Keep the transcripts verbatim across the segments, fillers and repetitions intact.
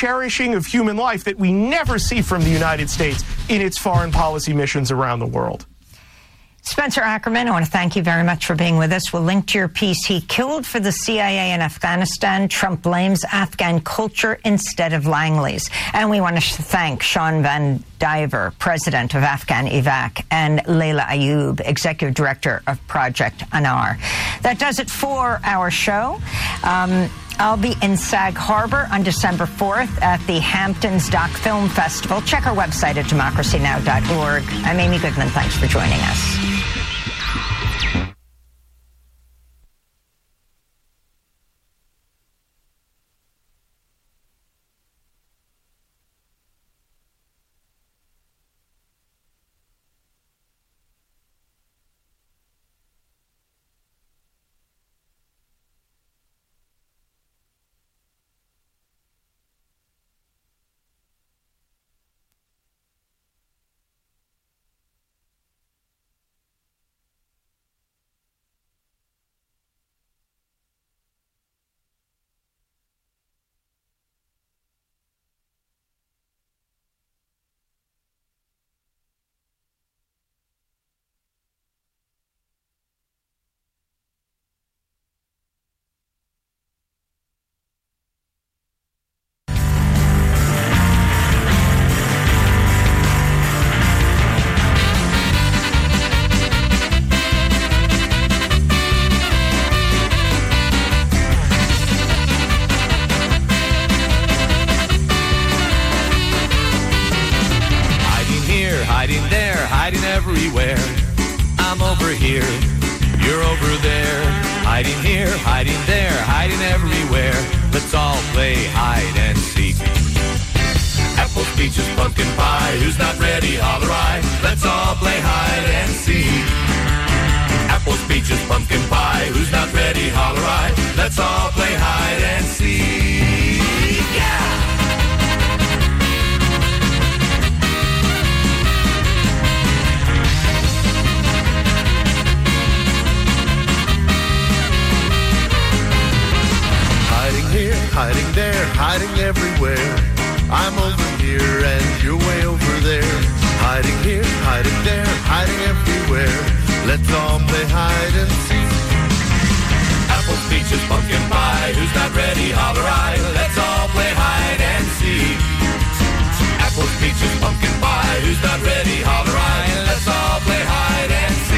cherishing of human life that we never see from the United States in its foreign policy missions around the world. Spencer Ackerman, I want to thank you very much for being with us. We'll link to your piece, He Killed for the C I A in Afghanistan. Trump blames Afghan culture instead of Langley's. And we want to thank Sean Van Diver, president of Afghan E V A C, and Layla Ayub, executive director of Project Anar. That does it for our show. Um, I'll be in Sag Harbor on December fourth at the Hamptons Doc Film Festival. Check our website at democracy now dot org. I'm Amy Goodman. Thanks for joining us. Everywhere. I'm over here, you're over there. Hiding here, hiding there, hiding everywhere. Let's all play hide and seek. Apples, peaches, pumpkin pie. Who's not ready? Holler I. Let's all play hide and seek. Apples, peaches, pumpkin pie. Who's not ready? Holler I. Let's all play hide and seek. Yeah! Hiding there, hiding everywhere. I'm over here and you're way over there. Hiding here, hiding there, hiding everywhere. Let's all play hide and seek. Apples, peaches, pumpkin pie. Who's not ready? Holler I. Let's all play hide and seek. Apples, peaches, pumpkin pie. Who's not ready? Holler I. Let's all play hide and seek.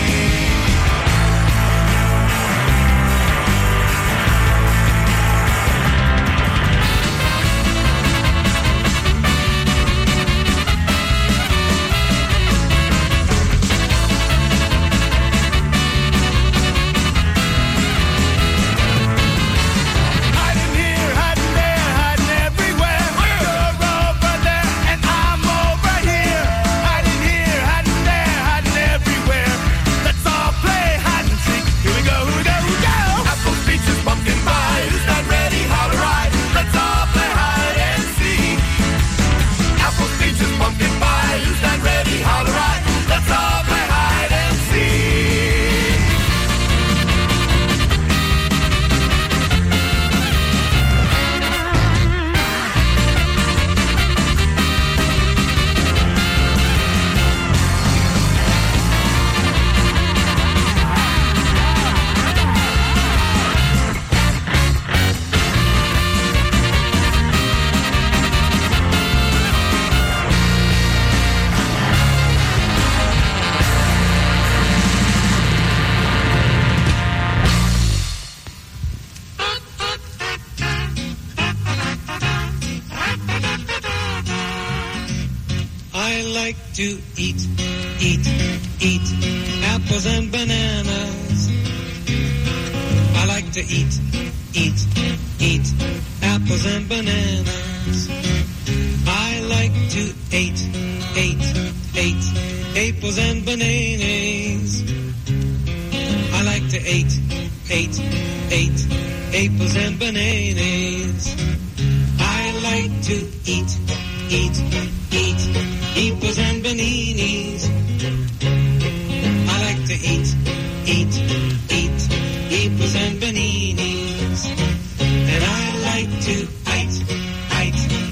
To eat, eat, eat apples and bananas. I like to eat, eat, eat apples and bananas. I like to eat, eat, eat apples and bananas. I like to eat, eat, eat apples and bananas. I like to eat, eat, eat apples and bananas. I like to eat, eat, eat apples and bananas. And I like to eat, eat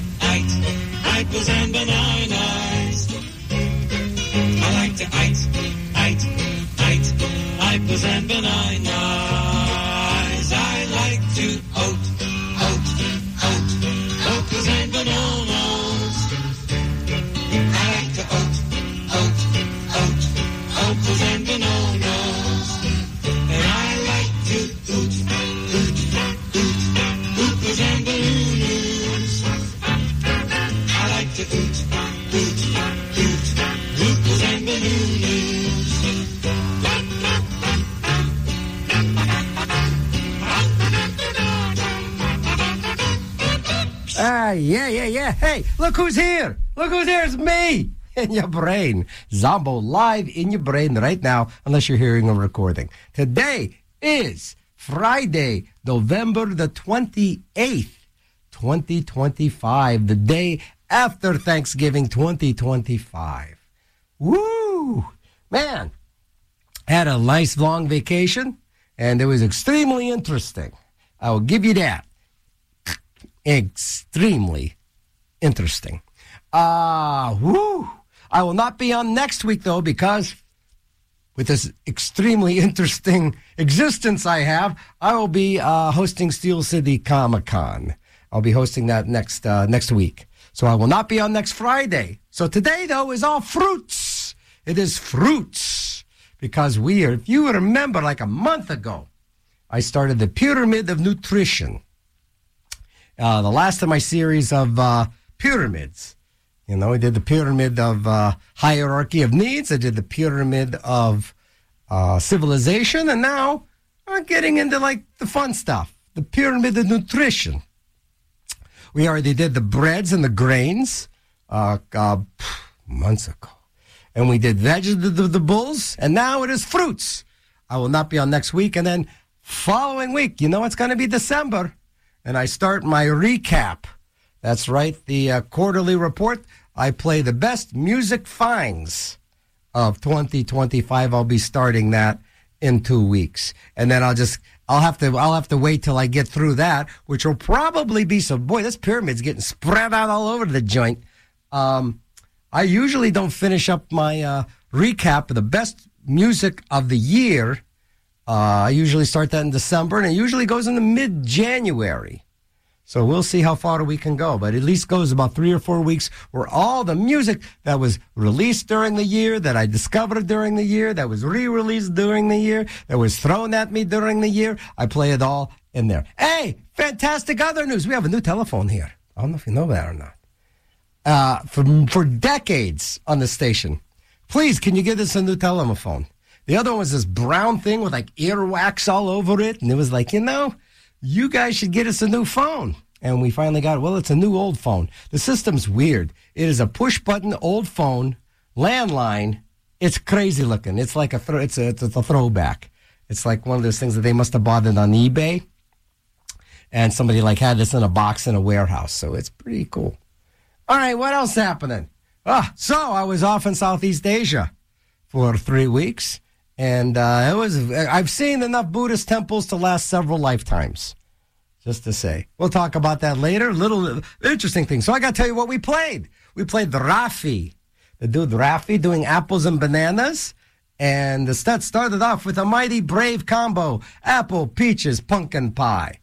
apples and bananas. I like to eat, eat, eat apples and bananas. I like to oat, oat, oat apples and bananas. I like to oat, oat, oat apples and bananas. And I like to oot, oot, oot apples and bananas. I like to oot, oot, oot apples and bananas. Ah, yeah, yeah, yeah. Hey, look who's here. Look who's here. It's me. In your brain. Zombo live in your brain right now, unless you're hearing a recording. Today is Friday, November the twenty-eighth, twenty twenty-five, the day after Thanksgiving twenty twenty-five. Woo! Man, had a nice long vacation, and it was extremely interesting. I will give you that. Extremely interesting. Ah, uh, woo! I will not be on next week, though, because with this extremely interesting existence I have, I will be uh, hosting Steel City Comic-Con. I'll be hosting that next uh, next week. So I will not be on next Friday. So today, though, is all fruits. It is fruits. Because we are, if you remember, like a month ago, I started the Pyramid of Nutrition. Uh, the last of my series of uh, pyramids. You know, I did the pyramid of uh, hierarchy of needs. I did the pyramid of uh, civilization. And now I'm getting into, like, the fun stuff. The pyramid of nutrition. We already did the breads and the grains uh, uh, months ago. And we did vegetables. And now it is fruits. I will not be on next week. And then following week, you know, it's going to be December. And I start my recap. That's right, the uh, quarterly report. I play the best music finds of twenty twenty-five. I'll be starting that in two weeks, and then I'll just I'll have to I'll have to wait till I get through that, which will probably be so. Boy, this pyramid's getting spread out all over the joint. Um, I usually don't finish up my uh, recap of the best music of the year. Uh, I usually start that in December, and it usually goes into mid-January. So we'll see how far we can go, but at least goes about three or four weeks where all the music that was released during the year, that I discovered during the year, that was re-released during the year, that was thrown at me during the year, I play it all in there. Hey, fantastic other news. We have a new telephone here. I don't know if you know that or not. Uh, for, for decades on the station. Please, can you give us a new telephone? The other one was this brown thing with like earwax all over it. And it was like, you know, you guys should get us a new phone. And we finally got it. Well, it's a new old phone. The system's weird. It is a push-button old phone, landline. It's crazy looking. It's like a, thro- it's a, it's a throwback. It's like one of those things that they must have bought it on eBay. And somebody like had this in a box in a warehouse. So it's pretty cool. All right, what else happening? Ah, so I was off in Southeast Asia for three weeks. And uh, it was. I've seen enough Buddhist temples to last several lifetimes, just to say. We'll talk about that later. Little interesting thing. So I got to tell you what we played. We played the Rafi, the dude Rafi doing apples and bananas. And the set started off with a mighty brave combo, apple, peaches, pumpkin pie.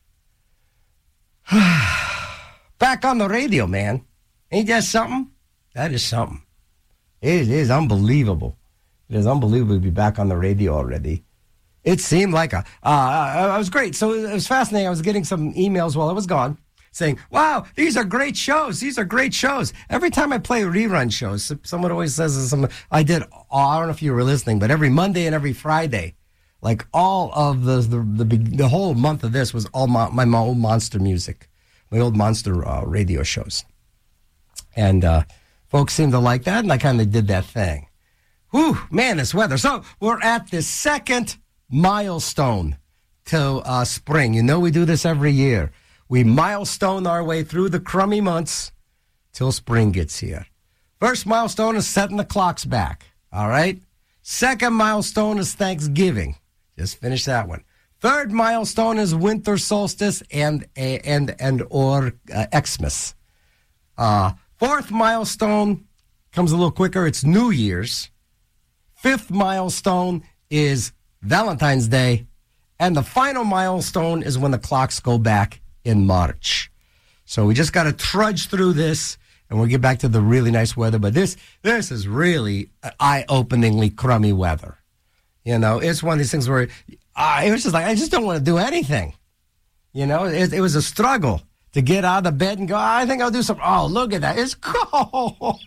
Back on the radio, man. Ain't that something? That is something. It is unbelievable. It is unbelievable to be back on the radio already. It seemed like a, uh, it was great. So it was fascinating. I was getting some emails while I was gone saying, wow, these are great shows. These are great shows. Every time I play rerun shows, someone always says, some, I did, oh, I don't know if you were listening, but every Monday and every Friday, like all of the, the, the, the whole month of this was all my, my old monster music, my old monster uh, radio shows. And uh, folks seemed to like that, and I kind of did that thing. Whew, man, this weather. So we're at the second milestone till uh, spring. You know we do this every year. We milestone our way through the crummy months till spring gets here. First milestone is setting the clocks back, all right? Second milestone is Thanksgiving. Just finish that one. Third milestone is winter solstice and and and or uh, Xmas. Uh, Fourth milestone comes a little quicker. It's New Year's. Fifth milestone is Valentine's Day. And the final milestone is when the clocks go back in March. So we just got to trudge through this, and we'll get back to the really nice weather. But this this is really eye-openingly crummy weather. You know, it's one of these things where uh, it was just like, I just don't want to do anything. You know, it, it was a struggle to get out of the bed and go, I think I'll do something. Oh, look at that. It's cold.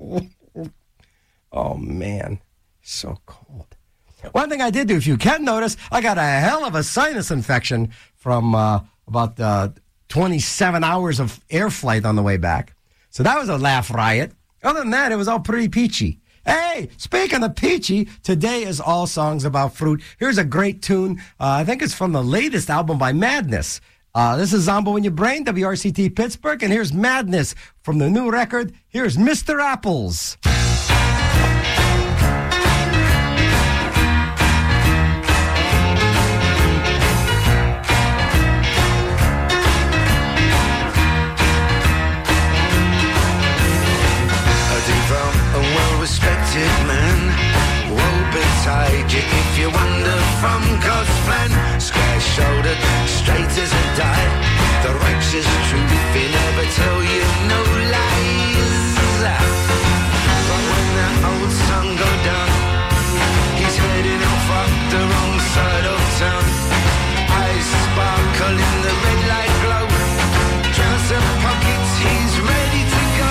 Oh, man. So cold. One thing I did do, if you can notice, I got a hell of a sinus infection from uh, about uh, twenty-seven hours of air flight on the way back. So that was a laugh riot. Other than that, it was all pretty peachy. Hey, speaking of peachy, today is all songs about fruit. Here's a great tune. Uh, I think it's from the latest album by Madness. Uh, this is Zombo in Your Brain, W R C T Pittsburgh, and here's Madness from the new record. Here's Mister Apples. Respected man, woe betide you if you wander from God's plan. Square-shouldered, straight as a die, the righteous truth, he never tell you no lies. But when that old sun go down, he's heading off up the wrong side of town. Eyes sparkle in the red light glow, trouser pockets, he's ready to go.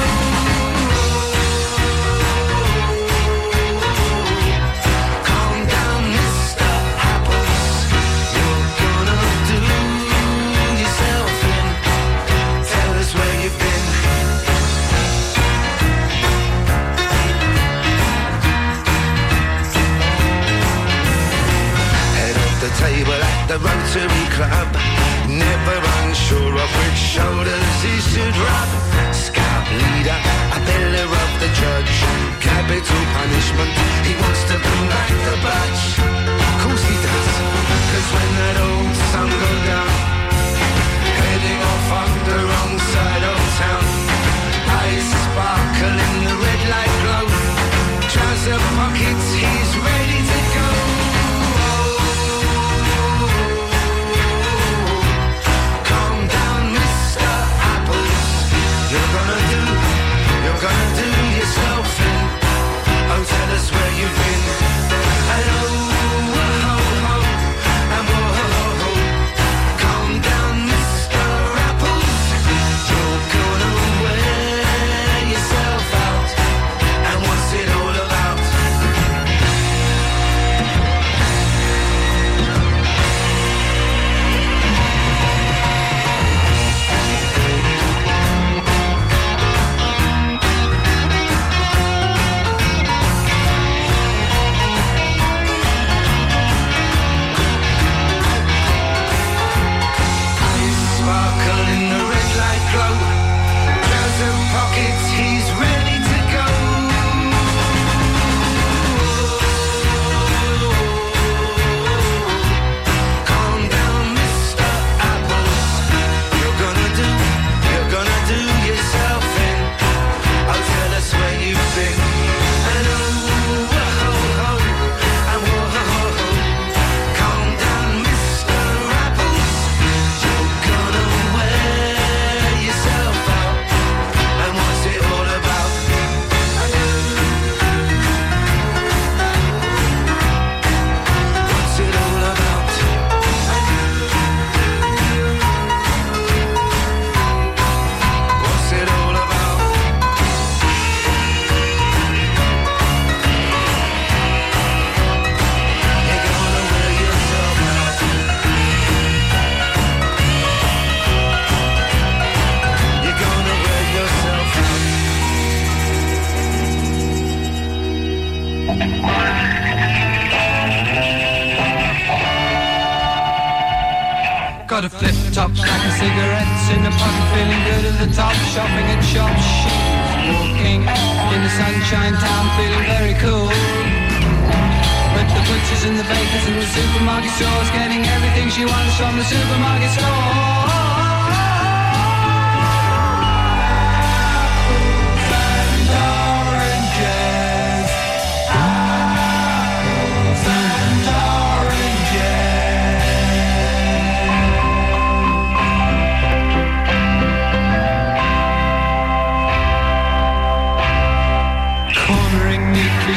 Table at the Rotary Club, never unsure of which shoulders he should rub. Scout leader, a pillar of the judge, capital punishment, he wants to bring back the budge. Of course he does, cause when that old sun goes down, heading off on the wrong side of town, eyes sparkle in the red light glow, trouser pockets, he's ready to go. You're gonna do yourself in. Oh, tell us where you've been. And oh, oh, oh, and whoa, oh, oh. Calm down, Mister Apples. You're gonna wear yourself out. And what's it all about? Got a flip top, stack of cigarettes in the pocket, feeling good at the top, shopping at shops, walking in the sunshine town, feeling very cool. With the butchers and the bakers and the supermarket stores, getting everything she wants from the supermarket store.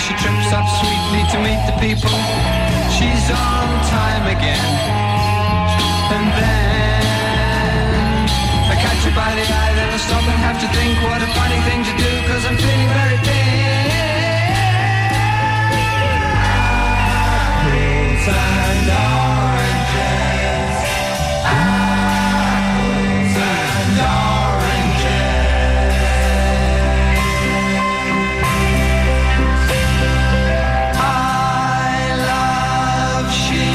she trips up sweetly to meet the people. She's on time again. And then I catch her by the eye, then I stop and have to think what a funny thing to do, cause I'm feeling very thin. Apples and oranges, apples and oranges. I love she,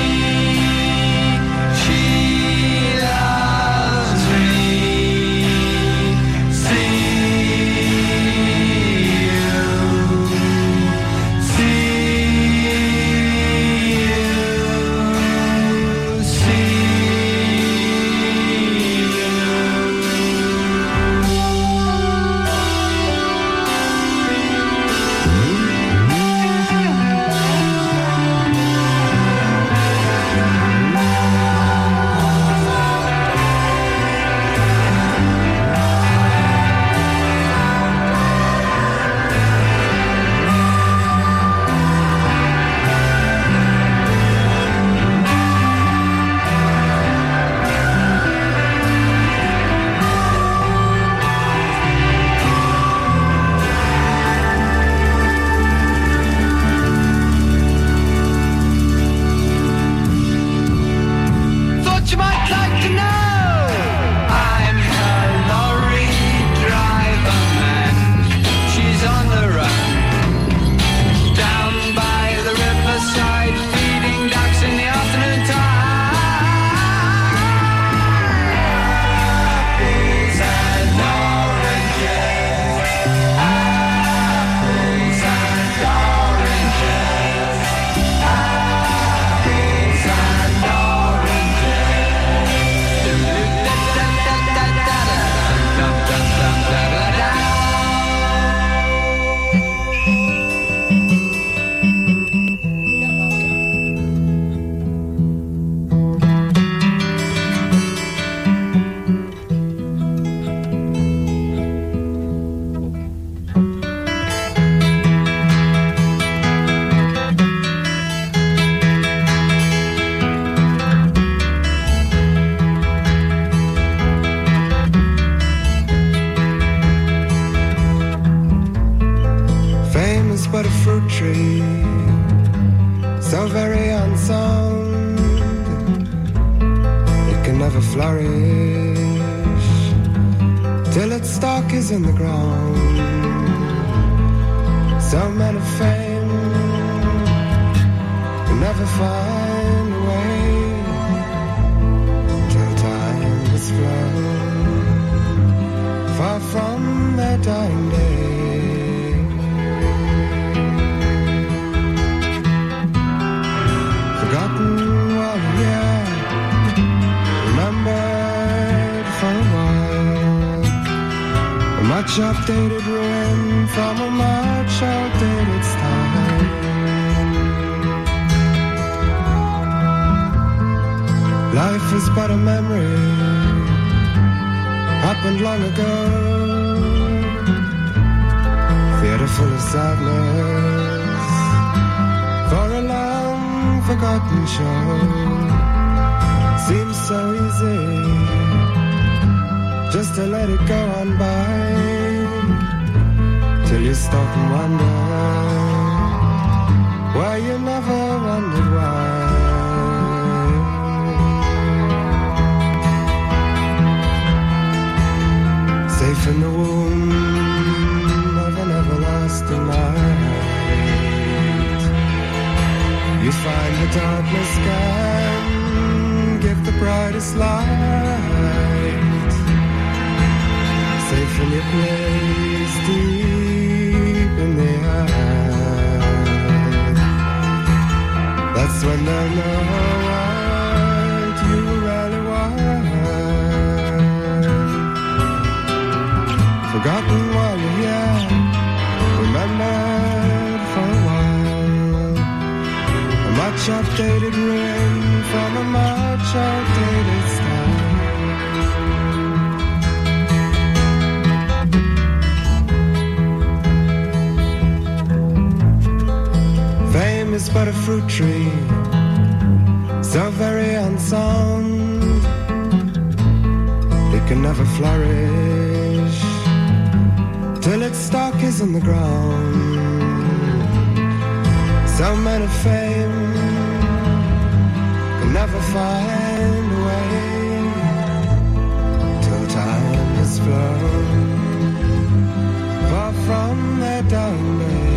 she loves me. See you, see you, see thought you might like to know. I'm her lorry driver man. She's on the run, down by the riverside, feeding ducks in the afternoon time. Apples and oranges, apples and oranges, apples and famous but a fruit tree, so very unsound, it can never flourish till its stalk is in the ground. So men of fame can never find a way till time is flown far from their dying day. Forgotten while you're here, remembered for a while. A much updated ruin from a much outdated style. Life is but a memory, happened long ago. Theater full of sadness for a long forgotten show. Seems so easy just to let it go on by, till you stop and wonder why you never wondered why. Safe in the womb of an everlasting night, you find the darkness can give the brightest light. Safe in your place deep in the earth, that's when they'll know what you really want. Forgotten while you're here, remembered for a while. A much updated ruin from a much outdated style. but a fruit tree, so very unsound, it can never flourish till its stalk is in the ground. So men of fame can never find a way till time has flown far from their dying day.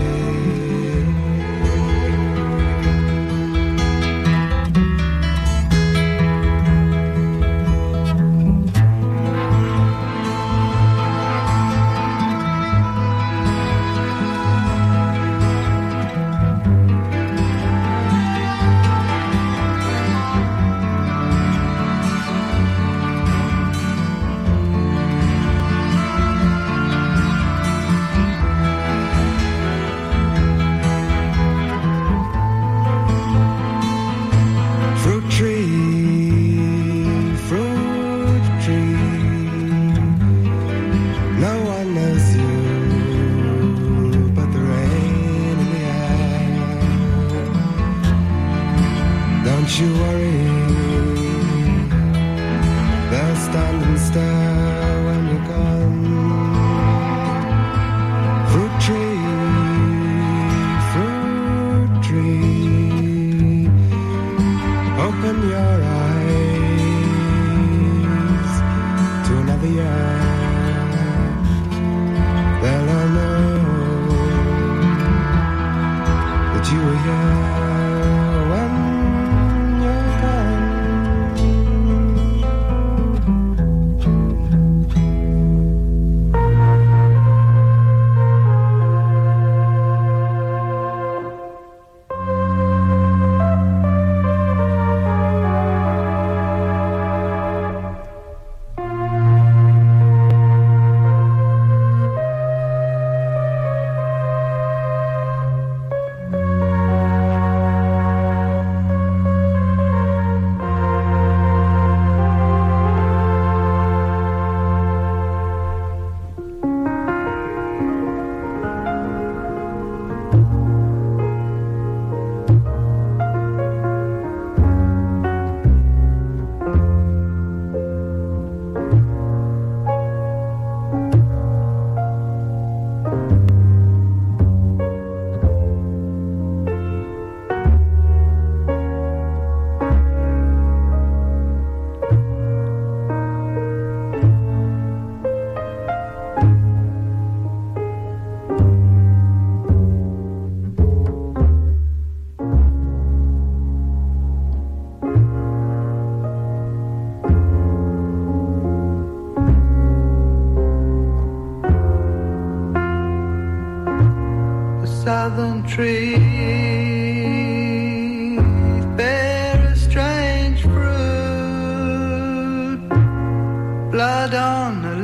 Southern trees bear a strange fruit, blood on the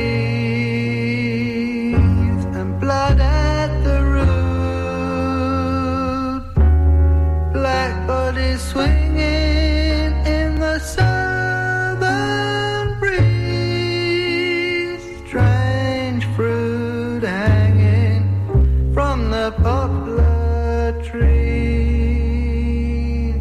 leaves and blood at the root, black bodies swinging in the southern breeze, strange fruit hanging from the poplar trees.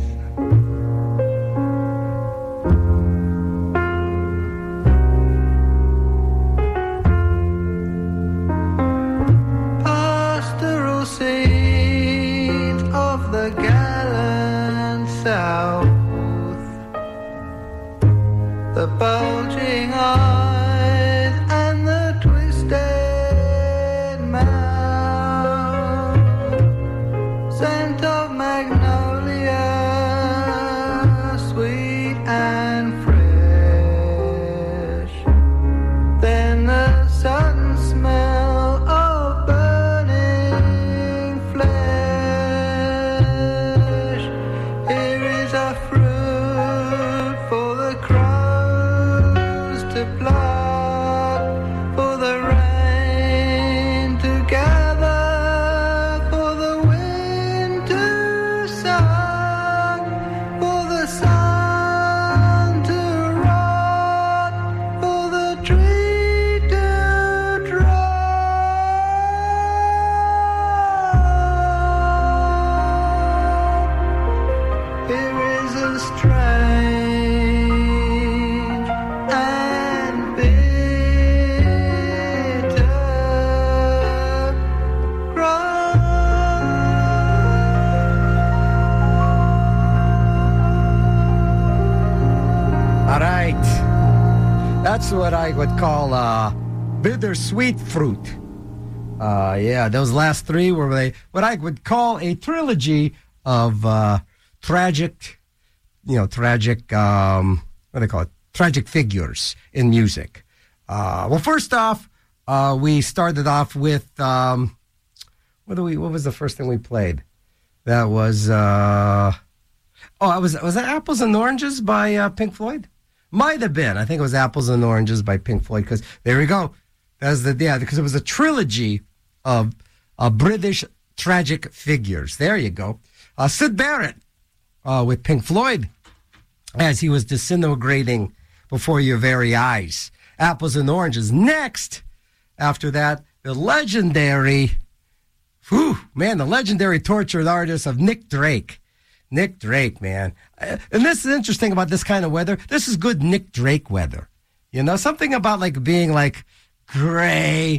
That's what I would call uh, bittersweet fruit. Uh, yeah, those last three were they, what I would call a trilogy of uh, tragic, you know, tragic, um, what do they call it? Tragic figures in music. Uh, well, first off, uh, we started off with, um, what do we, what was the first thing we played? That was, uh, oh, was, was that Apples and Oranges by uh, Pink Floyd? Might have been. I think it was Apples and Oranges by Pink Floyd, because there we go. That's the, yeah, because it was a trilogy of uh, British tragic figures. There you go. Uh, Syd Barrett uh, with Pink Floyd as he was disintegrating before your very eyes. Apples and Oranges. Next, after that, the legendary, whew, man, the legendary tortured artist of Nick Drake. Nick Drake, man. Uh, and this is interesting about this kind of weather. This is good Nick Drake weather. You know, something about like being like gray,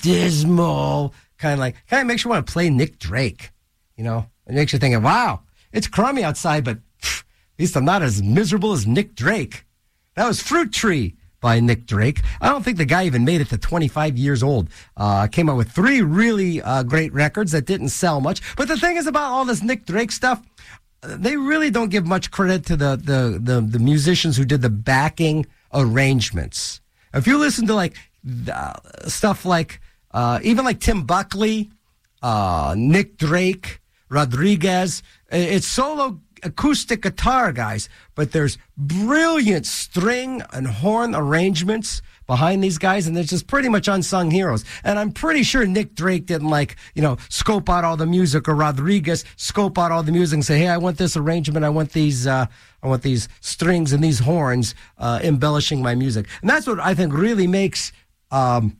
dismal, kind of like, kind of makes you want to play Nick Drake. You know, it makes you think, wow, it's crummy outside, but pff, at least I'm not as miserable as Nick Drake. That was Fruit Tree by Nick Drake. I don't think the guy even made it to twenty-five years old. Uh, came out with three really uh, great records that didn't sell much. But the thing is about all this Nick Drake stuff, they really don't give much credit to the, the, the, the musicians who did the backing arrangements. If you listen to like uh, stuff like, uh, even like Tim Buckley, uh, Nick Drake, Rodriguez, it's solo acoustic guitar guys, but there's brilliant string and horn arrangements behind these guys, and they're just pretty much unsung heroes. And I'm pretty sure Nick Drake didn't like, you know, scope out all the music, or Rodriguez scope out all the music and say, hey, I want this arrangement, I want these, uh, I want these strings and these horns uh, embellishing my music. And that's what I think really makes um,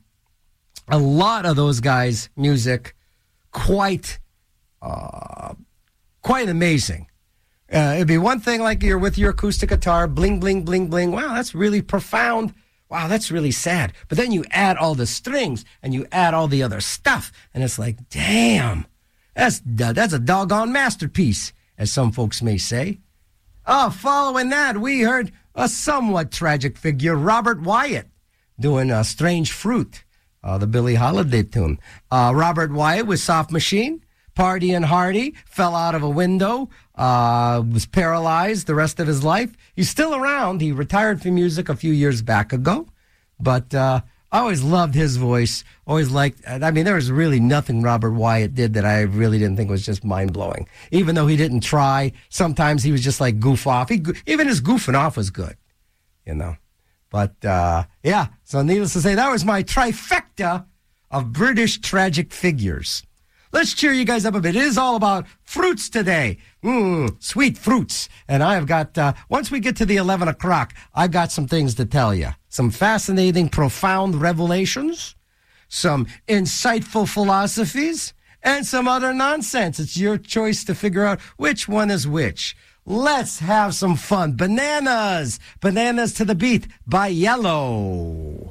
a lot of those guys' music quite, uh, quite amazing. Uh, it'd be one thing like you're with your acoustic guitar, bling, bling, bling, bling. Wow, that's really profound. Wow, that's really sad. But then you add all the strings and you add all the other stuff, and it's like, damn, that's that's a doggone masterpiece, as some folks may say. Oh, following that, we heard a somewhat tragic figure, Robert Wyatt, doing uh, Strange Fruit, uh, the Billie Holiday tune. Uh, Robert Wyatt with Soft Machine, Party and Hardy, fell out of a window, uh, was paralyzed the rest of his life. He's still around. He retired from music a few years back ago, but uh, I always loved his voice. Always liked, I mean, there was really nothing Robert Wyatt did that I really didn't think was just mind-blowing. Even though he didn't try, sometimes he was just like goof off. He, even his goofing off was good, you know. But, uh, yeah, so needless to say, that was my trifecta of British tragic figures. Let's cheer you guys up a bit. It is all about fruits today. Mmm, sweet fruits. And I've got, uh, once we get to the eleven o'clock, I've got some things to tell you. Some fascinating, profound revelations, some insightful philosophies, and some other nonsense. It's your choice to figure out which one is which. Let's have some fun. Bananas. Bananas to the Beat by Yellow.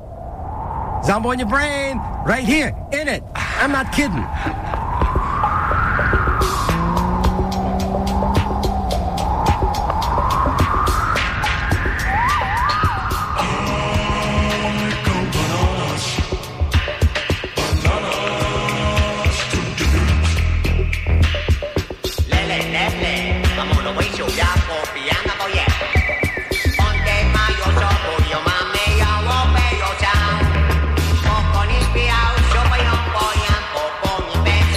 Zombo in your brain, right here, in it. I'm not kidding. Poco ni spiao, yo voy a un pollan, poco ni beso.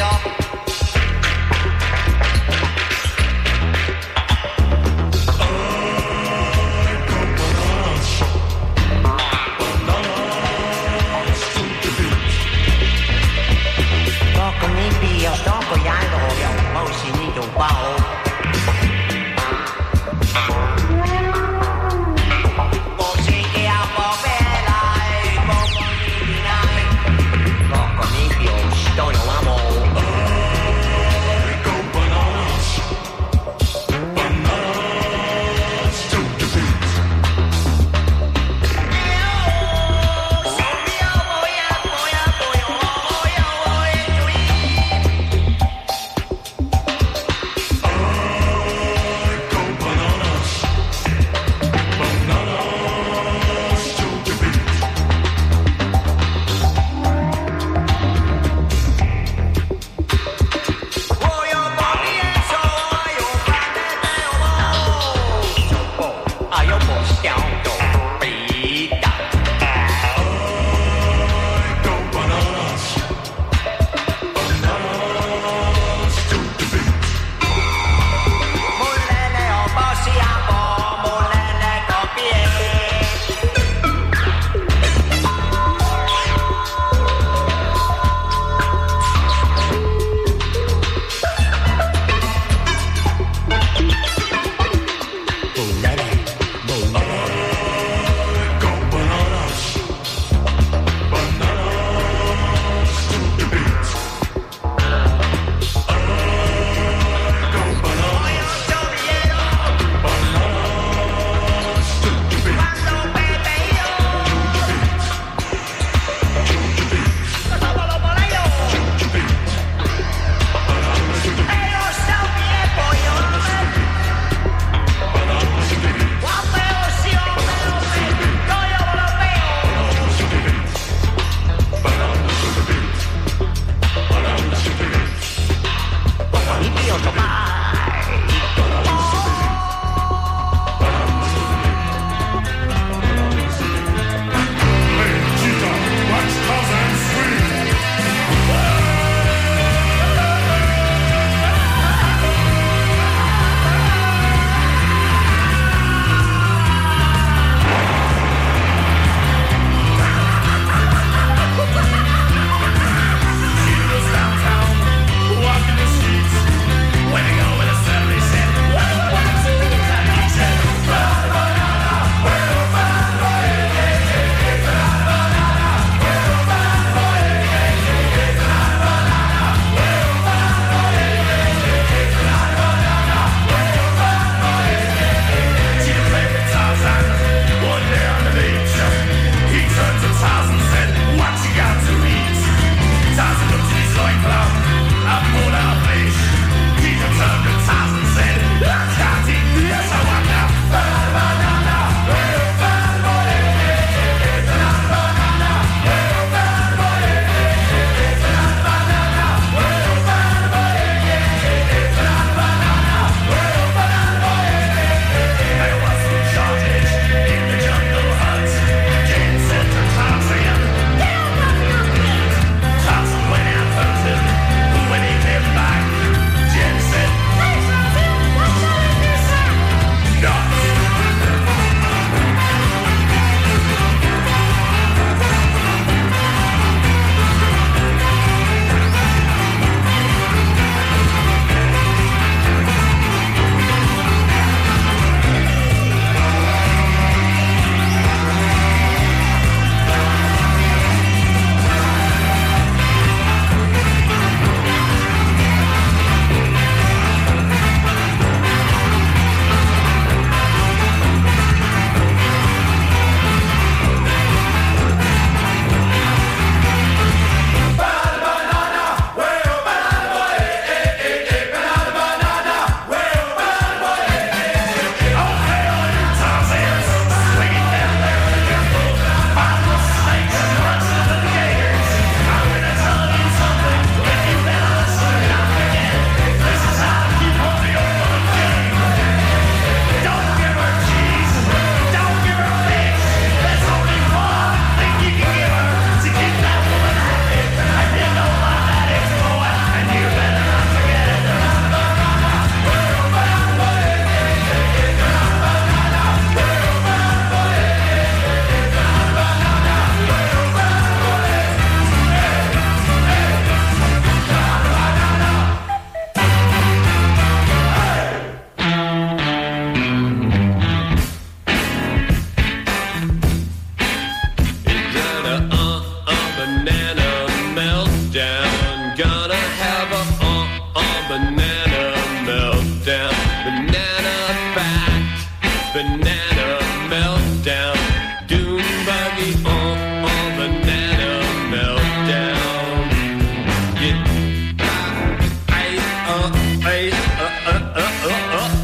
banana meltdown. Gonna have a uh, uh, banana meltdown. Banana fact, banana meltdown. Dune buggy, uh, uh, banana meltdown. Yeah, I, uh, I, uh, uh, uh, uh, uh.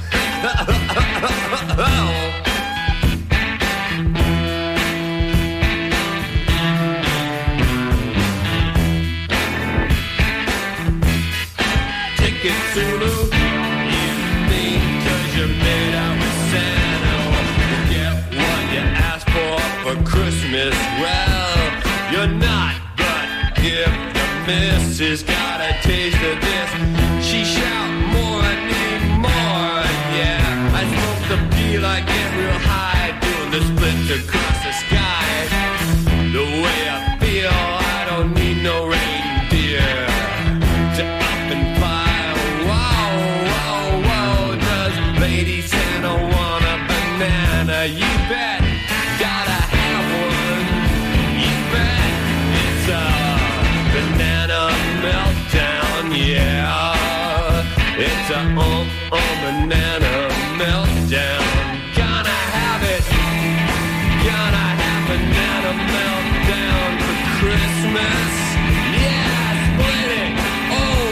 Take it, Zulu. You think 'cause you're made out with Santa, you get what you asked for for Christmas. Well, you're not, but if the missus got a taste of this, she shout more, I need more. Yeah, I smoke the peel, I get real high, doing the splits across the sky. The way I feel, I don't need no reindeer to up and fly. Wow, wow, wow, does Lady Santa want a banana? You bet, gotta have one. You bet, it's a banana meltdown, yeah. It's a um, um, banana meltdown. Gonna have it, gonna have banana meltdown for Christmas. Yeah, split it, oh.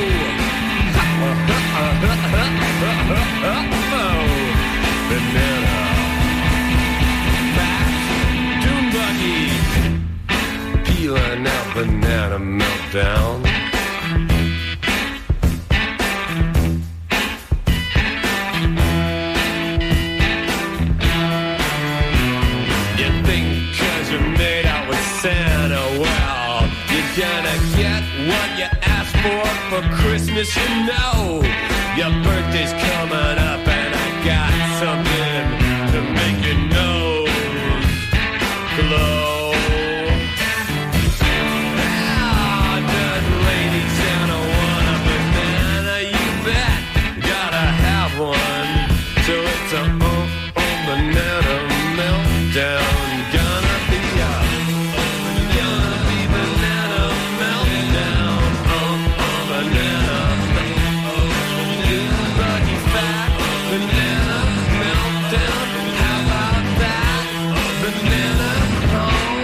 Banana fact, Dune buggy, peeling out banana meltdown. You think 'cause you're made out with Santa, well, you're gonna get what you asked for for Christmas, you know. Your birthday's coming up and I got something to make your nose glow. Ah, does Lady Santa want a banana? You bet, gotta have one. So it's a um, um, banana meltdown. Gonna be a, gonna be banana meltdown. Um, um, banana meltdown. Buggy fat, banana meltdown. How about that? Banana, oh.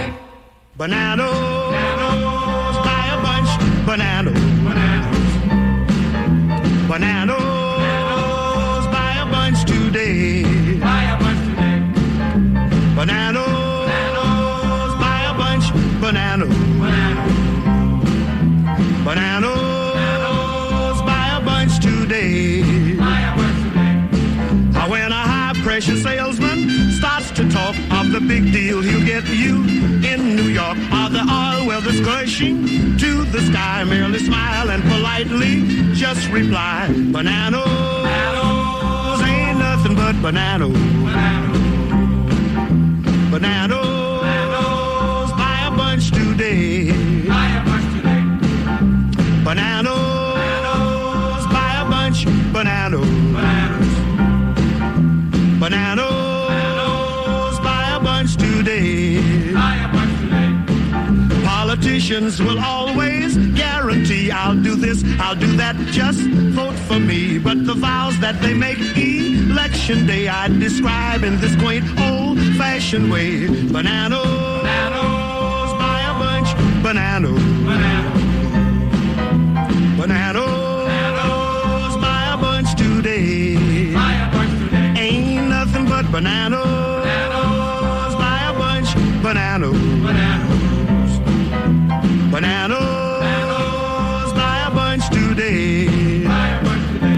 Bananas, buy a bunch, bananas. Bananas, buy a bunch today. Buy a bunch today. Bananas, buy a bunch, bananas. Bananas, buy a bunch today. Buy a bunch today. When a high-pressure salesman starts to talk of the big deal he'll get you in New York, or the oil well that's gushing to the sky, merely smile and politely just reply, bananas, bananas ain't nothing but bananas. Bananas, bananas, buy a bunch today. Buy a bunch today. Bananas, bananas, buy a bunch, bananas. Bananas, bananas, buy a bunch today. Buy a bunch today. Politicians will always guarantee I'll do this, I'll do that, just vote for me. But the vows that they make election day I'd describe in this quaint old-fashioned way. Bananas, bananas, buy a bunch, bananas. Bananas, bananas, bananas, buy a bunch today. Buy a bunch today. Ain't nothing but bananas. Bananas, buy a bunch, bananas. Bananas, bananas, bananas, buy a bunch today. Buy a bunch today.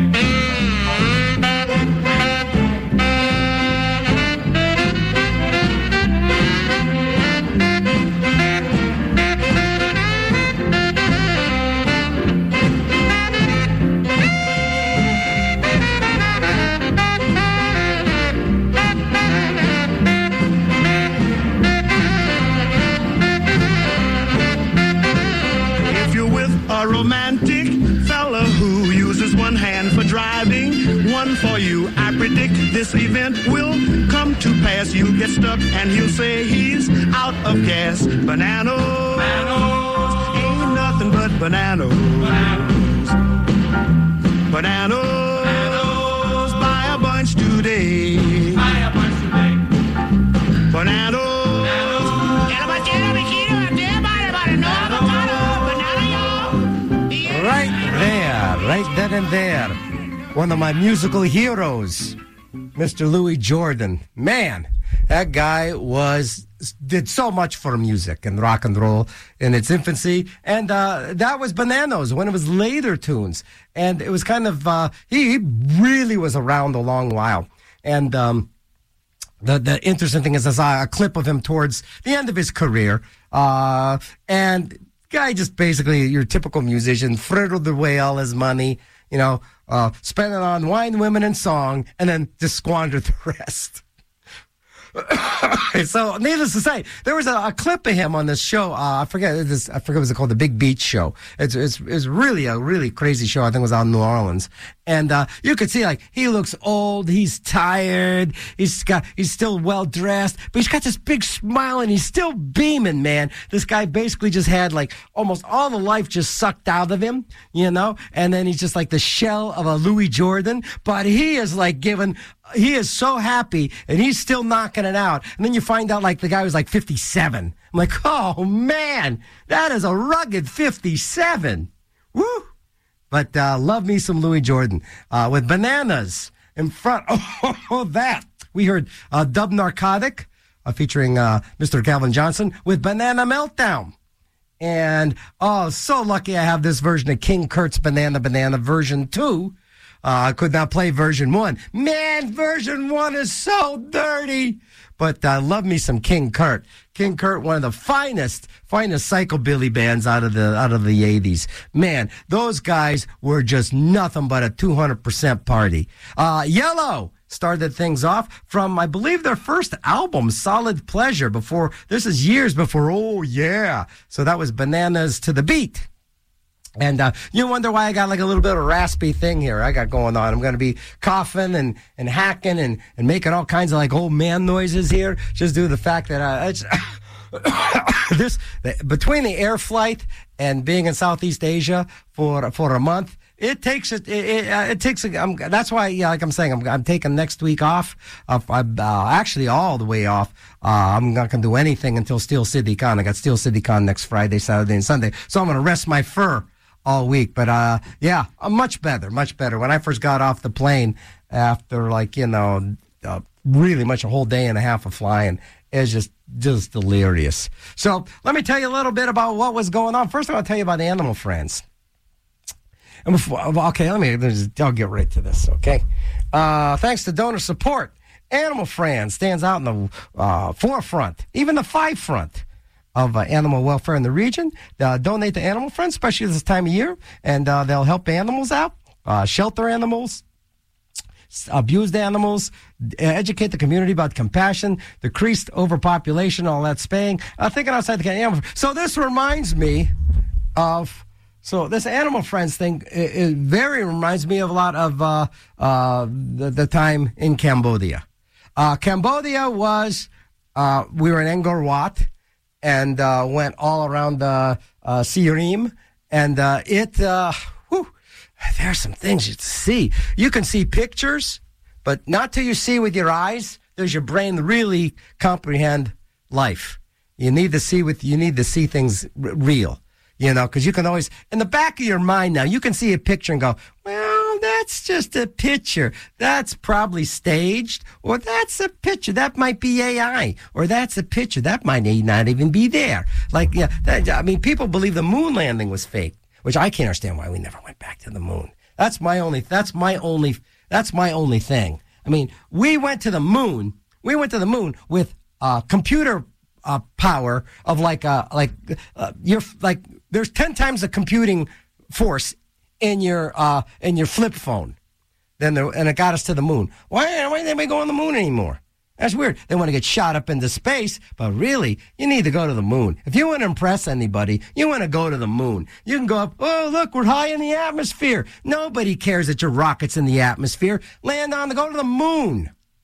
A romantic fella who uses one hand for driving, one for you. I predict this this event will come to pass. You'll get stuck and he'll say he's out of gas. Bananas, bananas. Ain't nothing but bananas. Bananas, bananas. Bananas. Buy a bunch today. Buy a bunch today. Bananas. Right there, right then and there. One of my musical heroes, Mister Louis Jordan. Man, that guy was did so much for music and rock and roll in its infancy. And uh, that was Bananas, one of his later tunes. And it was kind of, uh, he, he really was around a long while. And um, the, the interesting thing is I saw a clip of him towards the end of his career. Uh, and guy just basically your typical musician, frittlered away all his money, you know, uh, spent it on wine, women, and song, and then just squandered the rest. So, needless to say, there was a, a clip of him on this show. Uh, I forget this. I forget what it was called, the Big Beach Show. It's it's it's really a really crazy show. I think it was out in New Orleans, and uh, you could see like he looks old. He's tired. He's got he's still well dressed, but he's got this big smile and he's still beaming. Man, this guy basically just had like almost all the life just sucked out of him, you know. And then he's just like the shell of a Louis Jordan, but he is like given. He is so happy, and he's still knocking it out. And then you find out, like, the guy was, like, fifty-seven. I'm like, oh, man, that is a rugged fifty-seven. Woo! But uh, love me some Louis Jordan. Uh, with Bananas in front. Oh, that. We heard uh, Dub Narcotic uh, featuring uh, Mister Calvin Johnson with Banana Meltdown. And, oh, so lucky I have this version of King Kurt's Banana Banana version two. I uh, could not play version one. Man, version one is so dirty. But uh, love me some King Kurt. King Kurt, one of the finest, finest psychobilly bands out of the out of the eighties. Man, those guys were just nothing but a two hundred percent party. Uh, Yellow started things off from, I believe, their first album, Solid Pleasure. Before this is years before. Oh yeah, so that was Bananas to the Beat. And uh, you wonder why I got like a little bit of a raspy thing here I got going on. I'm going to be coughing and, and hacking and, and making all kinds of like old man noises here just due to the fact that uh, it's this between the air flight and being in Southeast Asia for for a month. It takes it. It, it, uh, it takes. A, um, that's why, yeah, like I'm saying, I'm, I'm taking next week off. Uh, I'm uh, actually all the way off. Uh, I'm not going to do anything until Steel City Con. I got Steel City Con next Friday, Saturday, and Sunday. So I'm going to rest my fur all week. But, uh, yeah, uh, much better, much better. When I first got off the plane after, like, you know, uh, really much a whole day and a half of flying, it's just, just delirious. So let me tell you a little bit about what was going on. First, I want to tell you about Animal Friends. And before, okay, let me, I'll get right to this, okay? Uh, thanks to donor support, Animal Friends stands out in the uh, forefront, even the five front of uh, animal welfare in the region. Uh, donate to Animal Friends, especially this time of year, and uh, they'll help animals out, uh, shelter animals, abused animals, educate the community about compassion, decreased overpopulation, all that spaying, uh, thinking outside the animal. So this reminds me of, so this Animal Friends thing, it, it very reminds me of a lot of uh, uh, the, the time in Cambodia. Uh, Cambodia was, uh, we were in Angkor Wat, and uh, went all around the uh, Siem Reap, and uh, it, uh, whew, there are some things you see. You can see pictures, but not till you see with your eyes does your brain really comprehend life. You need to see with, you need to see things r- real, you know, because you can always, in the back of your mind now, you can see a picture and go, well, that's just a picture. That's probably staged, or that's a picture. That might be A I, or that's a picture. That might not even be there. Like, yeah, that, I mean, people believe the moon landing was fake, which I can't understand why we never went back to the moon. That's my only, that's my only, that's my only thing. I mean, we went to the moon, we went to the moon with uh, computer uh, power of like, uh, like, uh, you're like, there's ten times the computing force in your uh in your flip phone, then there, and it got us to the moon. Why why didn't we go on the moon anymore? That's weird. They want to get shot up into space, but really, you need to go to the moon. If you want to impress anybody, you want to go to the moon. You can go up. Oh, look, we're high in the atmosphere. Nobody cares that your rocket's in the atmosphere. Land on to go to the moon.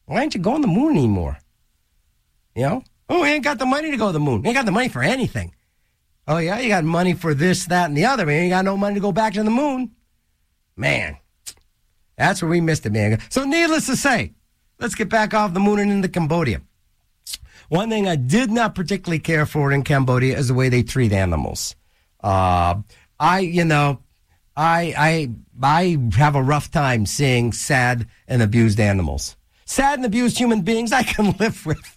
Why aren't you going to the moon anymore? You know? Oh, we ain't got the money to go to the moon. We ain't got the money for anything. Oh, yeah? You got money for this, that, and the other. Man, you ain't got no money to go back to the moon. Man, that's where we missed it, man. So needless to say, let's get back off the moon and into Cambodia. One thing I did not particularly care for in Cambodia is the way they treat animals. Uh, I, you know, I, I, I have a rough time seeing sad and abused animals. Sad and abused human beings I can live with.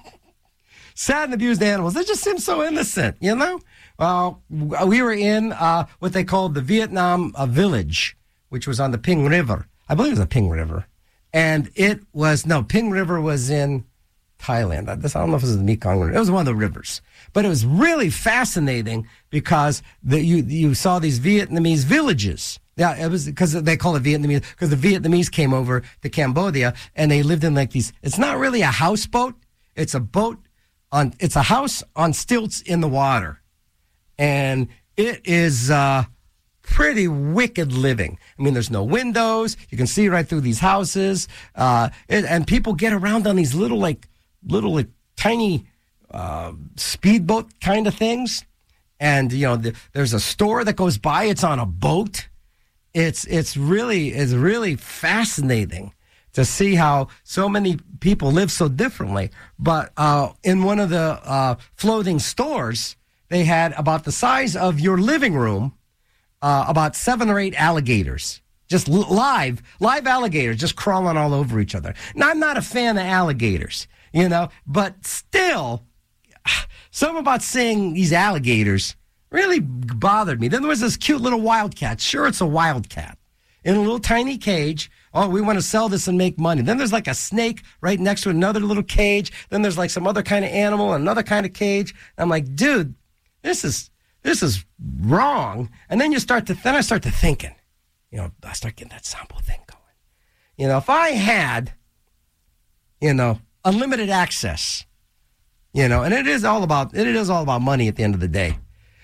Sad and abused animals, they just seem so innocent, you know? Uh, we were in uh, what they called the Vietnam uh, village, which was on the Ping River. I believe it was the Ping River. And it was, no, Ping River was in Thailand. I don't know if it was the Mekong River. It was one of the rivers. But it was really fascinating because the, you you saw these Vietnamese villages. Yeah, it was because they call it Vietnamese, because the Vietnamese came over to Cambodia and they lived in like these, it's not really a houseboat. It's a boat on, it's a house on stilts in the water. And it is uh, pretty wicked living. I mean, there's no windows. You can see right through these houses. Uh, it, and people get around on these little, like, little, like, tiny uh, speedboat kind of things. And, you know, the, there's a store that goes by. It's on a boat. It's it's really it's really fascinating to see how so many people live so differently. But uh, in one of the uh, floating stores, they had about the size of your living room, uh, about seven or eight alligators, just l- live, live alligators just crawling all over each other. Now, I'm not a fan of alligators, you know, but still, something about seeing these alligators really bothered me. Then there was this cute little wildcat. Sure, it's a wildcat in a little tiny cage. Oh, we want to sell this and make money. Then there's like a snake right next to another little cage. Then there's like some other kind of animal, another kind of cage. I'm like, dude, this is this is wrong. And then you start to, then I start to thinking, you know, I start getting that Sambo thing going. You know, if I had, you know, unlimited access, you know, and it is all about, it is all about money at the end of the day.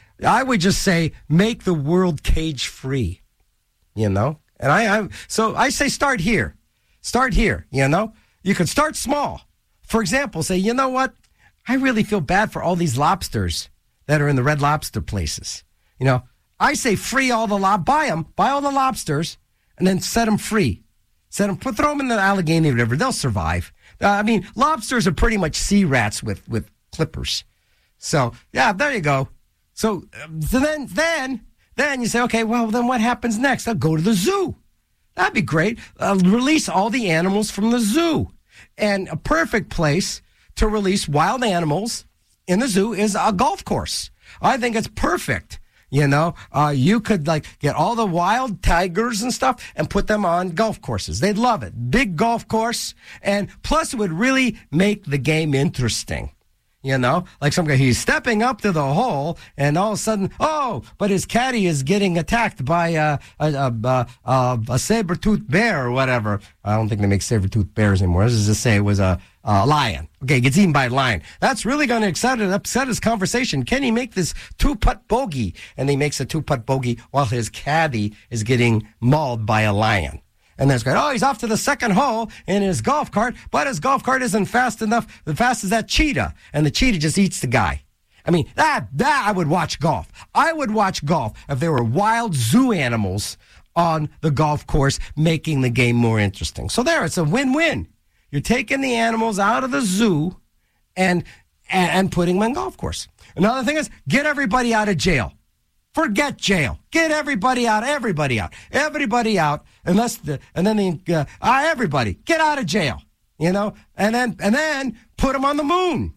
I would just say, make the world cage free, you know? And I, I, so I say start here. Start here, you know? You could start small. For example, say, you know what? I really feel bad for all these lobsters that are in the Red Lobster places. You know, I say free all the lob, buy them, buy all the lobsters, and then set them free. Set them, put, throw them in the Allegheny River. They'll survive. Uh, I mean, lobsters are pretty much sea rats with, with clippers. So, yeah, there you go. So, so then, then, then you say, okay, well, then what happens next? I'll go to the zoo. That'd be great. Uh, release all the animals from the zoo. And a perfect place to release wild animals in the zoo is a golf course. I think it's perfect. You know, uh, you could like get all the wild tigers and stuff and put them on golf courses. They'd love it. Big golf course. And plus it would really make the game interesting. You know, like some guy, he's stepping up to the hole, and all of a sudden, oh, but his caddy is getting attacked by uh, a, a, a, a, a saber-toothed bear or whatever. I don't think they make saber-toothed bears anymore. Let's just say it was a, a lion. Okay, he gets eaten by a lion. That's really going to upset, upset his conversation. Can he make this two-putt bogey? And he makes a two-putt bogey while his caddy is getting mauled by a lion. And then it's going, oh, he's off to the second hole in his golf cart, but his golf cart isn't fast enough, as fast as that cheetah. And the cheetah just eats the guy. I mean, that, that I would watch golf. I would watch golf if there were wild zoo animals on the golf course making the game more interesting. So there, it's a win-win. You're taking the animals out of the zoo and, and, and putting them on golf course. Another thing is, get everybody out of jail. Forget jail. Get everybody out. Everybody out. Everybody out. Unless the and then the uh, uh, everybody get out of jail. You know, and then and then put them on the moon.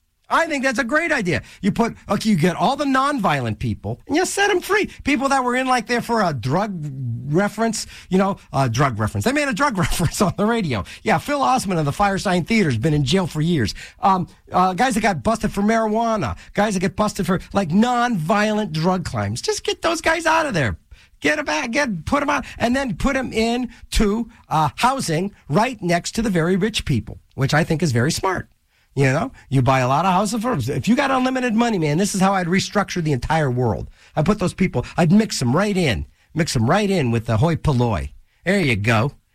I think that's a great idea. You put okay, you get all the nonviolent people and you set them free. People that were in like there for a drug reference, you know, uh, drug reference. They made a drug reference on the radio. Yeah, Phil Osmond of the Firesign Theater has been in jail for years. Um, uh, guys that got busted for marijuana, guys that get busted for like nonviolent drug crimes. Just get those guys out of there. Get them back, get put them out, and then put them into uh, housing right next to the very rich people, which I think is very smart. You know, you buy a lot of houses for them. If you got unlimited money, man, this is how I'd restructure the entire world. I put those people, I'd mix them right in, mix them right in with the hoi polloi. There you go.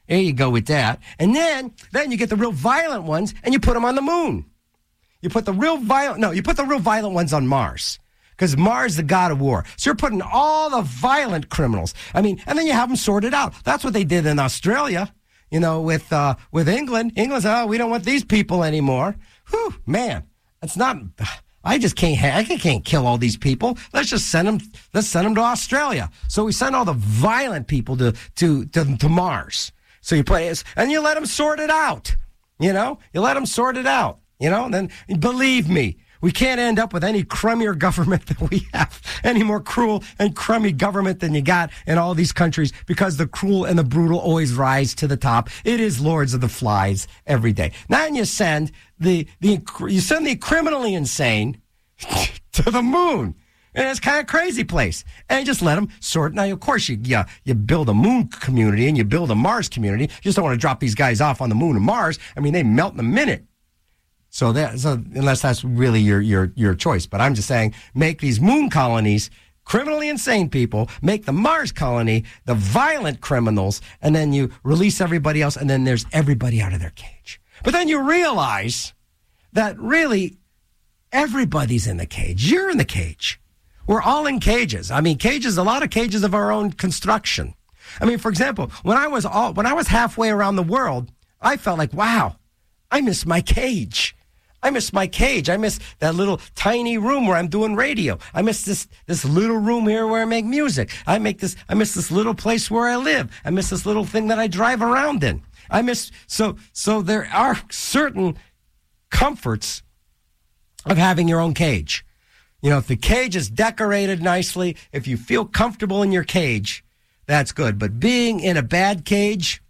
There you go with that. And then, then you get the real violent ones and you put them on the moon. You put the real violent, no, you put the real violent ones on Mars. Because Mars is the god of war. So you're putting all the violent criminals. I mean, and then you have them sorted out. That's what they did in Australia, you know, with uh, with England. England said, oh, we don't want these people anymore. Whew, man, it's not, I just can't, I can't kill all these people. Let's just send them, let's send them to Australia. So we send all the violent people to, to, to, to Mars. So you play, and you let them sort it out. You know, you let them sort it out, you know, and then believe me, we can't end up with any crummier government than we have, any more cruel and crummy government than you got in all these countries, because the cruel and the brutal always rise to the top. It is Lords of the Flies every day. Now you send the, the you send the criminally insane to the moon. And it's kind of crazy place. And you just let them sort. Now, of course, you, you you build a moon community and you build a Mars community. You just don't want to drop these guys off on the moon and Mars. I mean, they melt in a minute. So that, so unless that's really your, your, your choice. But I'm just saying, make these moon colonies criminally insane people, make the Mars colony the violent criminals, and then you release everybody else, and then there's everybody out of their cage. But then you realize that really everybody's in the cage. You're in the cage. We're all in cages. I mean, cages, a lot of cages of our own construction. I mean, for example, when I was all, when I was halfway around the world, I felt like, wow, I miss my cage. I miss my cage. I miss that little tiny room where I'm doing radio. I miss this, this little room here where I make music. I make this, I miss this little place where I live. I miss this little thing that I drive around in. I miss, so, so there are certain comforts of having your own cage. You know, if the cage is decorated nicely, if you feel comfortable in your cage, that's good. But being in a bad cage,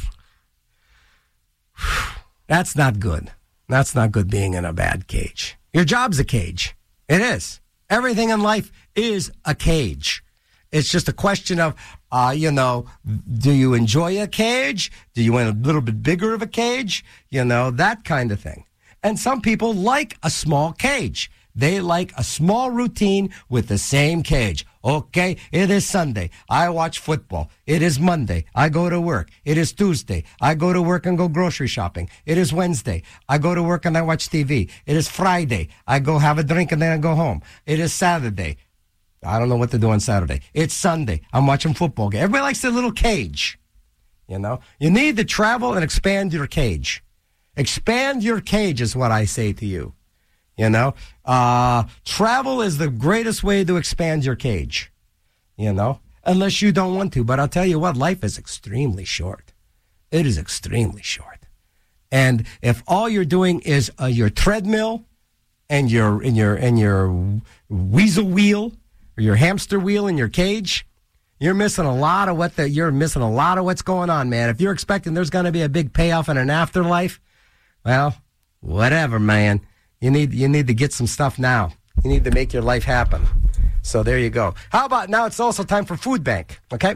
that's not good. That's not good, being in a bad cage. Your job's a cage. It is. Everything in life is a cage. It's just a question of, uh, you know, do you enjoy a cage? Do you want a little bit bigger of a cage? You know, that kind of thing. And some people like a small cage. They like a small routine with the same cage. Okay, it is Sunday. I watch football. It is Monday. I go to work. It is Tuesday. I go to work and go grocery shopping. It is Wednesday. I go to work and I watch T V. It is Friday. I go have a drink and then I go home. It is Saturday. I don't know what to do on Saturday. It's Sunday. I'm watching football game. Everybody likes their little cage. You know, you need to travel and expand your cage. Expand your cage is what I say to you. You know, uh, travel is the greatest way to expand your cage, you know, unless you don't want to. But I'll tell you what, life is extremely short. It is extremely short. And if all you're doing is uh, your treadmill and your, and your, and your weasel wheel or your hamster wheel in your cage, you're missing a lot of what the, you're missing a lot of what's going on, man. If you're expecting there's going to be a big payoff in an afterlife, well, whatever, man. You need you need to get some stuff now. You need to make your life happen. So there you go. How about now it's also time for Food Bank, okay?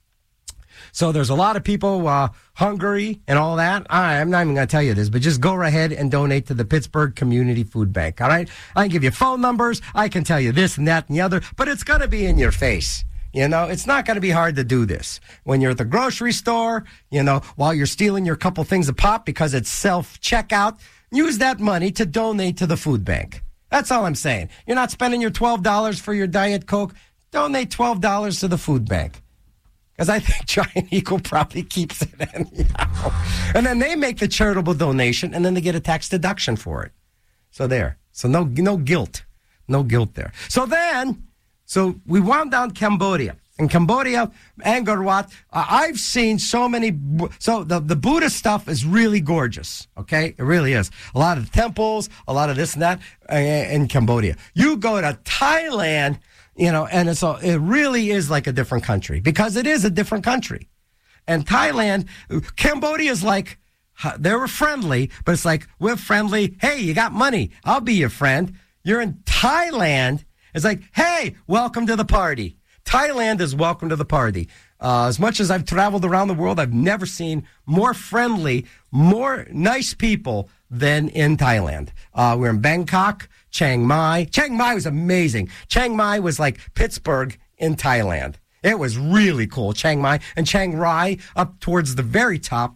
So there's a lot of people uh, hungry and all that. I, I'm not even going to tell you this, but just go ahead and donate to the Pittsburgh Community Food Bank, all right? I can give you phone numbers. I can tell you this and that and the other, but it's going to be in your face. You know, it's not going to be hard to do this. When you're at the grocery store, you know, while you're stealing your couple things of pop because it's self-checkout, use that money to donate to the food bank. That's all I'm saying. You're not spending your twelve dollars for your Diet Coke. Donate twelve dollars to the food bank. Because I think Giant Eagle probably keeps it anyhow. And then they make the charitable donation, and then they get a tax deduction for it. So there. So no, no guilt. No guilt there. So then, so we wound down Cambodia. In Cambodia, Angkor Wat, uh, I've seen so many, so the, the Buddhist stuff is really gorgeous, okay? It really is. A lot of temples, a lot of this and that uh, in Cambodia. You go to Thailand, you know, and it's a, it really is like a different country, because it is a different country. And Thailand, Cambodia is like, they were friendly, but it's like, we're friendly. Hey, you got money. I'll be your friend. You're in Thailand. It's like, hey, welcome to the party. Thailand is welcome to the party. Uh, as much as I've traveled around the world, I've never seen more friendly, more nice people than in Thailand. Uh, we're in Bangkok, Chiang Mai. Chiang Mai was amazing. Chiang Mai was like Pittsburgh in Thailand. It was really cool. Chiang Mai and Chiang Rai up towards the very top.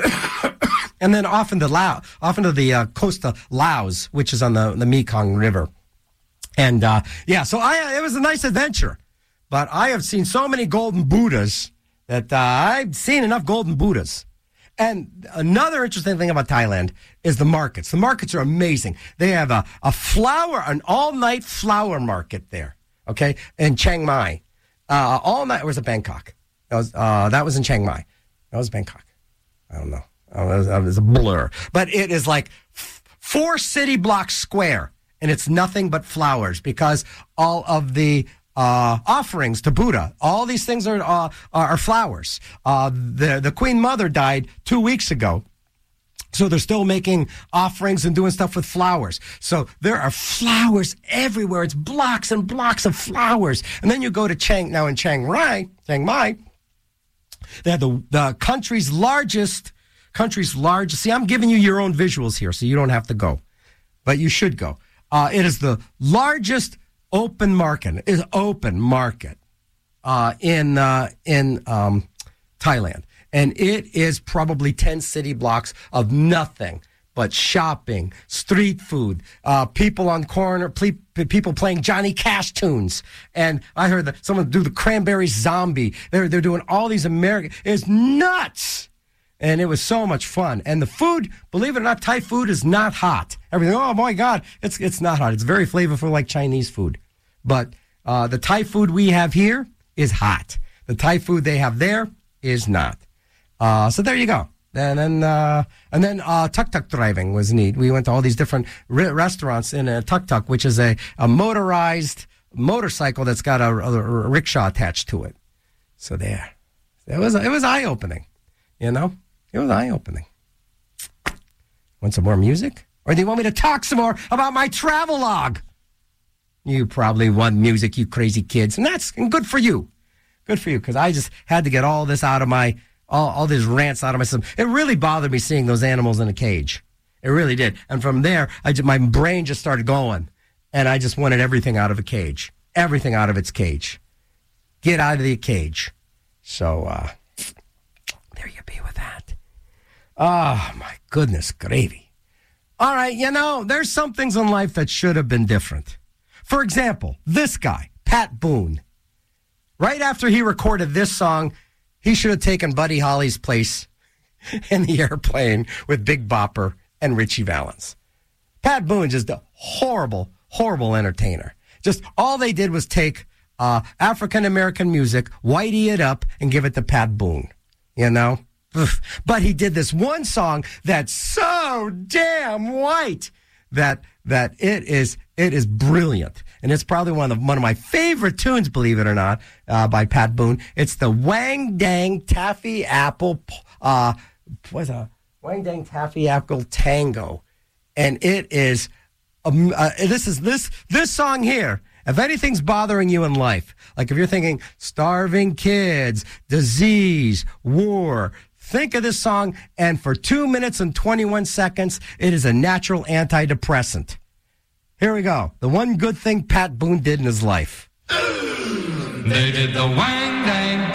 And then off into Laos, off into the uh, coast of Laos, which is on the, the Mekong River. And, uh, yeah, so I, it was a nice adventure. But I have seen so many golden Buddhas that uh, I've seen enough golden Buddhas. And another interesting thing about Thailand is the markets. The markets are amazing. They have a, a flower, an all-night flower market there, okay, in Chiang Mai. Uh, all night, or was it Bangkok? That was, uh, that was in Chiang Mai. That was Bangkok. I don't know. Oh, it, was, it was a blur. But it is like f- four city blocks square, and it's nothing but flowers because all of the uh, offerings to Buddha, all these things are uh, are flowers. Uh, the, the Queen Mother died two weeks ago. So they're still making offerings and doing stuff with flowers. So there are flowers everywhere. It's blocks and blocks of flowers. And then you go to Chiang, now in Chiang Rai, Chiang Mai, they have the, the country's largest, country's largest. See, I'm giving you your own visuals here, so you don't have to go. But you should go. Uh, it is the largest open market, is open market uh, in uh, in um, Thailand. And it is probably ten city blocks of nothing but shopping, street food, uh, people on corner, ple- people playing Johnny Cash tunes. And I heard that someone do the Cranberry Zombie. They're, they're doing all these American, it's nuts. And it was so much fun. And the food, believe it or not, Thai food is not hot. Everything, oh my God, it's it's not hot. It's very flavorful like Chinese food. But uh, the Thai food we have here is hot. The Thai food they have there is not. Uh, so there you go. And then, uh, and then, uh, tuk-tuk driving was neat. We went to all these different re- restaurants in a tuk-tuk, which is a, a motorized motorcycle that's got a, a, a rickshaw attached to it. So there, it was, it was eye-opening, you know, it was eye-opening. Want some more music? Or do you want me to talk some more about my travelogue? You probably want music, you crazy kids. And that's and good for you. Good for you. Cause I just had to get all this out of my, All, all these rants out of my system. It really bothered me seeing those animals in a cage. It really did. And from there, I just, my brain just started going. And I just wanted everything out of a cage. Everything out of its cage. Get out of the cage. So, uh, there you be with that. Oh, my goodness gravy. All right, you know, there's some things in life that should have been different. For example, this guy, Pat Boone. Right after he recorded this song, he should have taken Buddy Holly's place in the airplane with Big Bopper and Richie Valens. Pat Boone, just a horrible, horrible entertainer. Just all they did was take uh, African-American music, whitey it up, and give it to Pat Boone, you know? But he did this one song that's so damn white that that it is it is brilliant. And it's probably one of the, one of my favorite tunes, believe it or not, uh, by Pat Boone. It's the Wang Dang Taffy Apple, uh, what's a Wang Dang Taffy Apple Tango, and it is um, uh, this is this this song here. If anything's bothering you in life, like if you're thinking starving kids, disease, war, think of this song, and for two minutes and twenty-one seconds, it is a natural antidepressant. Here we go. The one good thing Pat Boone did in his life. They did the Wang Dang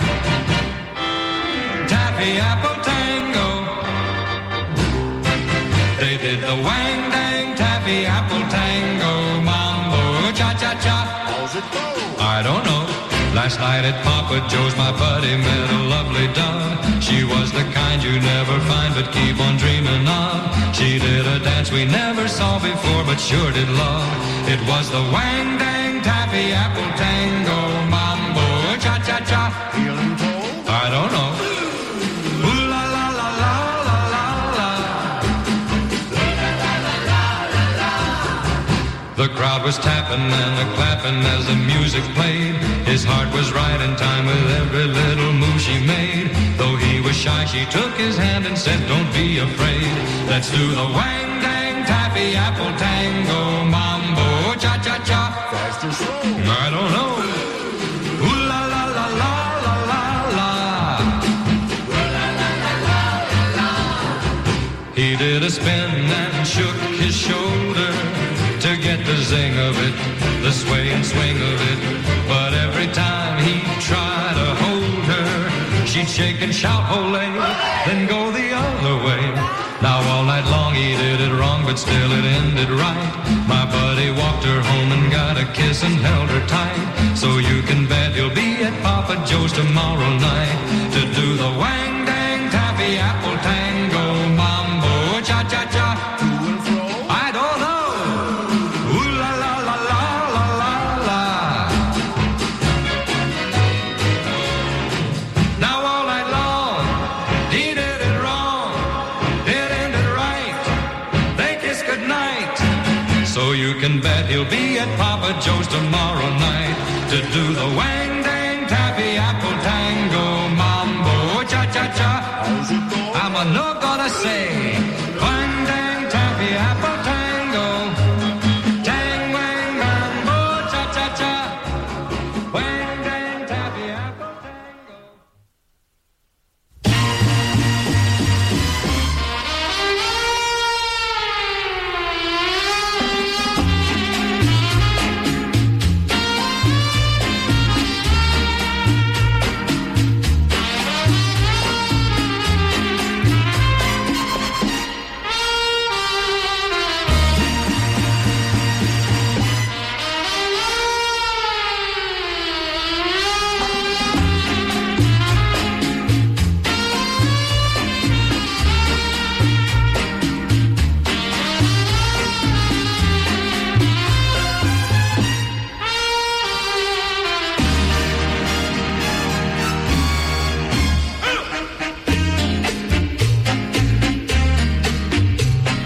Taffy Apple Tango. They did the Wang Dang Taffy Apple Tango. Mambo cha-cha-cha. How's it go? I don't know. Last night at Papa Joe's, my buddy met a lovely dove. She was the kind you never find but keep on dreaming of. She did a dance we never saw before but sure did love. It was the Wang Dang Taffy Apple Tango. Mambo cha-cha-cha. Feeling cold? I don't know. Ooh la la la la la la la. The crowd was tapping and the clapping as the music played. His heart was right in time with every little move she made. Though he was shy, she took his hand and said, don't be afraid. Let's do the Wang Dang Taffy Apple Tango. Mambo cha-cha-cha. Fast or slow? I don't know. Ooh la la la la la la la. Ooh la la la la la la. He did a spin and shook his shoulder to get the zing of it, the sway and swing of it. But every time he tried a he'd shake and shout, "Olé," then go the other way. Now all night long he did it wrong, but still it ended right. My buddy walked her home and got a kiss and held her tight. So you can bet he'll be at Papa Joe's tomorrow night to do the wang dang taffy apple tango mambo cha cha cha. I don't know. Ooh la la la la la la la. Now all night long he did it wrong. It ended right. They kissed goodnight. So you can bet he'll be at Papa Joe's tomorrow night to do the wang dang taffy apple tango mambo cha cha cha. I'm a no gonna say